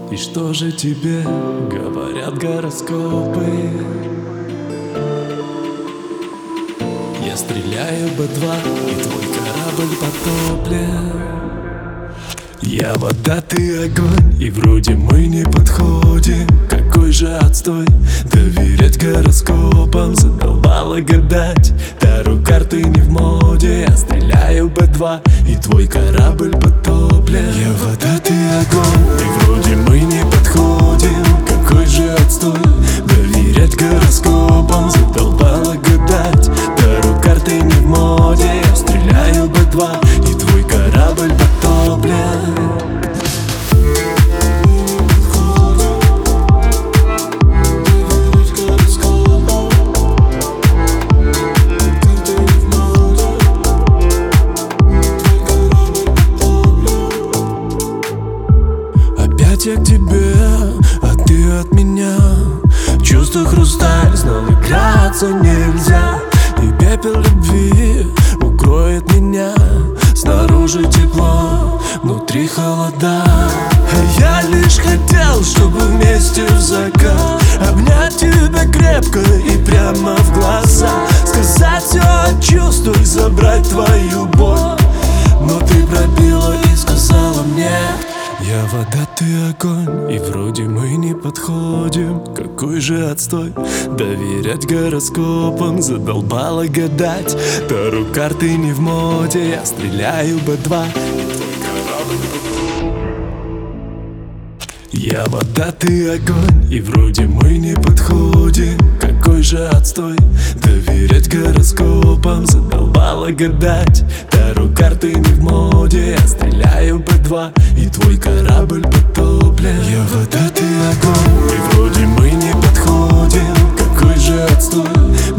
И что же тебе говорят гороскопы? Я стреляю Б2, и твой корабль потоплен. Я вода, ты огонь, и вроде мы не подходим. Какой же отстой, доверять гороскопам. Задолбало гадать, таро карты не в моде. Я стреляю Б2, и твой корабль потоплен. Я вода, ты огонь, и вроде мы не подходим. Какой же отстой, доверять гороскопам. Задолбало гадать, таро карты не в моде. Я стреляю Б2, и твой корабль потоплен. Я к тебе, а ты от меня. Чувство хрусталь, знал, играться нельзя. И пепел любви укроет меня. Снаружи тепло, внутри холода. А я лишь хотел, чтобы вместе в закат обнять тебя крепко и прямо в глаза. Сказать все, чувствуй, забрать твою боль. Но ты пробила и сказала мне: я вода, ты огонь, и вроде мы не подходим. Какой же отстой, доверять гороскопам. Задолбало гадать, таро карты не в моде. Я стреляю Б2, и твой корабль. Я вода, ты огонь, и вроде мы не подходим. Какой же отстой, доверять гороскопам. Задолбало гадать, таро карты не в моде. Я стреляю Б2, и твой корабль потоплен. Я вода, ты огонь, и вроде мы не подходим. Какой же отстой,